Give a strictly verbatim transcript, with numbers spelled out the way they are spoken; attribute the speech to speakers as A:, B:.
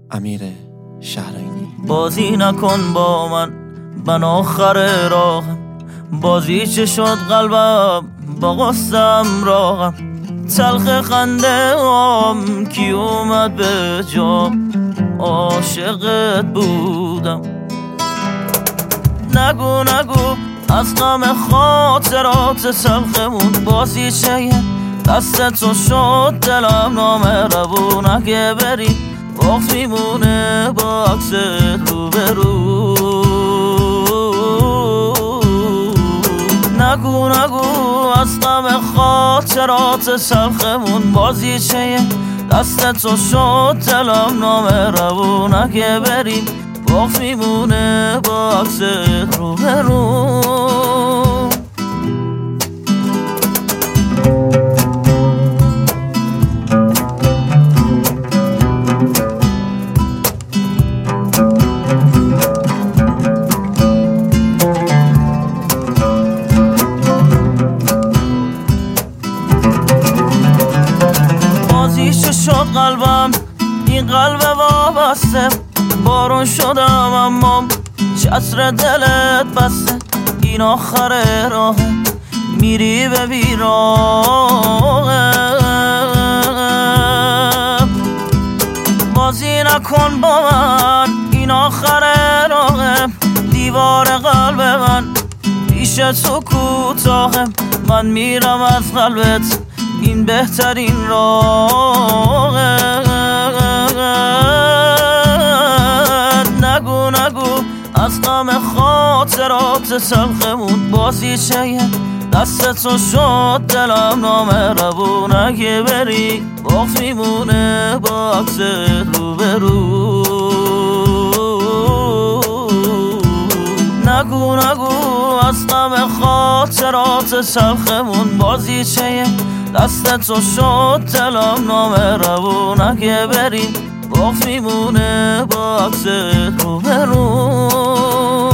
A: امیر شهرینی.
B: بازی نکن با من، من آخر راهم. بازی چه شد قلبم با غصم راهم. تلخ خنده هم کی اومد به جام، عاشقت بودم. نگو نگو از غم خاطرات تلخمون، بازی چه دست تو شد دلم نامهربون. اگه بری وقت میمونه با عکس رو به رو. نگو نگو از غم خاطرات تلخمون، بازی چه دست تو شد دلم نامهربون. اگه بری وقت میمونه با عکس رو به رو. شد قلبم این قلب وابسته، بارون شدم اما چتر دلت بسته. این آخر راه میری به بیراه. بازی نکن با من این آخر راه. دیوار قلب من پیش تو کوتاهه. من میرم از قلبت این بهترین راه. نگو نگو از غم خاطرات تلخمون، بازی چه دست تو شد دلم نامهربون. اگه بری وقت میمونه با عکس رو به رو. نگو نگو از غم خاطرات تلخمون، بازی چه دست تو شد دلم نامهربون. اگه بری وقت میمونه با عکس رو به رو.